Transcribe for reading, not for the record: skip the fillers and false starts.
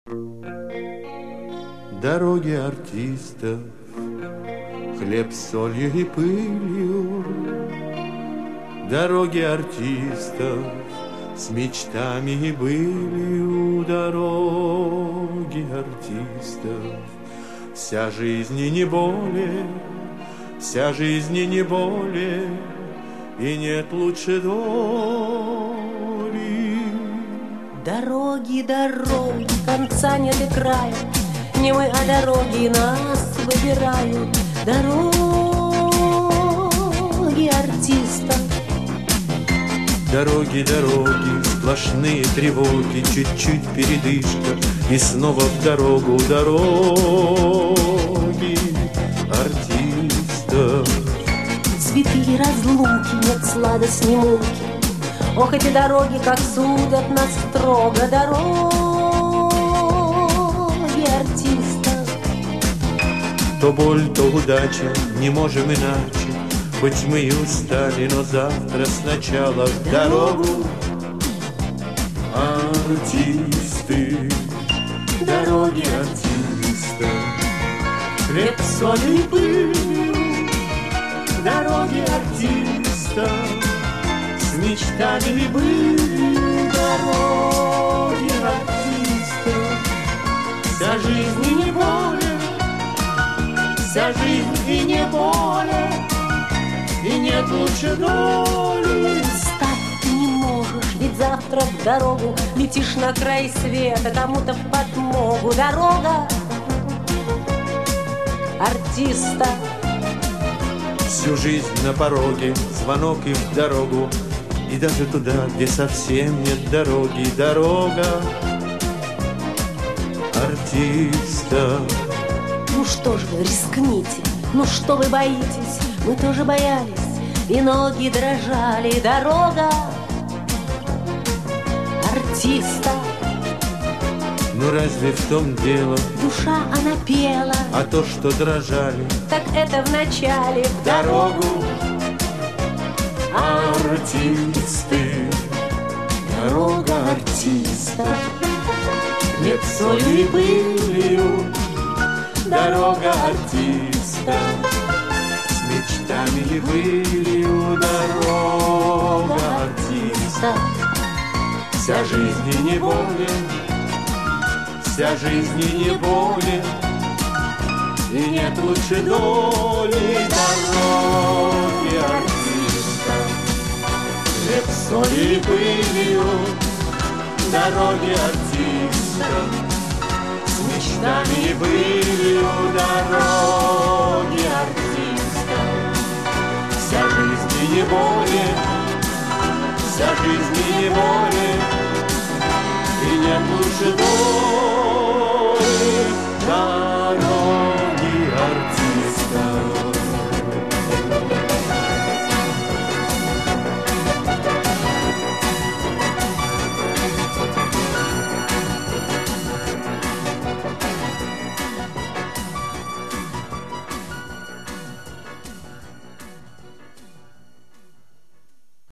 Дороги артистов, хлеб с солью и пылью. Дороги артистов с мечтами и былью. Дороги артистов, вся жизнь и не более, вся жизнь и не более, и нет лучше доли. Дороги, дороги, конца нет и края, не мы, а дороги нас выбирают. Дороги артистов. Дороги, дороги, сплошные тревоги, чуть-чуть передышка, и снова в дорогу. Дороги артистов. Цветы и разлуки, нет сладостной муки. Ох, эти дороги, как судят нас строго. Дороги артистов. То боль, то удача, не можем иначе. Хоть мы и устали, но завтра сначала в дорогу. Артисты, дороги артистов, хлеб, соль и пылью. Дороги артистов с мечтами и былью. Дороги артистов, вся жизнь и не более, вся жизнь и не более, и нет лучше доли. Встать ты не можешь, ведь завтра в дорогу летишь на край света, кому-то в подмогу. Дорога артиста. Всю жизнь на пороге, звонок и в дорогу, и даже туда, где совсем нет дороги. Дорога артиста. Ну что ж вы, рискните, ну что вы боитесь? Мы тоже боялись, и ноги дрожали. Дорога артиста. Ну разве в том дело? Душа она пела, А то, что дрожали, так это в начале. В дорогу артисты. Дорога артиста, хлеб, соль и пылью. Дорога артиста с мечтами и былью. Дорога артиста, вся жизнь и не более, вся жизнь и не более, и нет лучше доли. Дороги артиста, хлеб, соль и пылью. Дороги артиста с мечтами и былью. Дороги артиста, вся жизнь и не более, вся жизнь и не более, и нет лучше доли.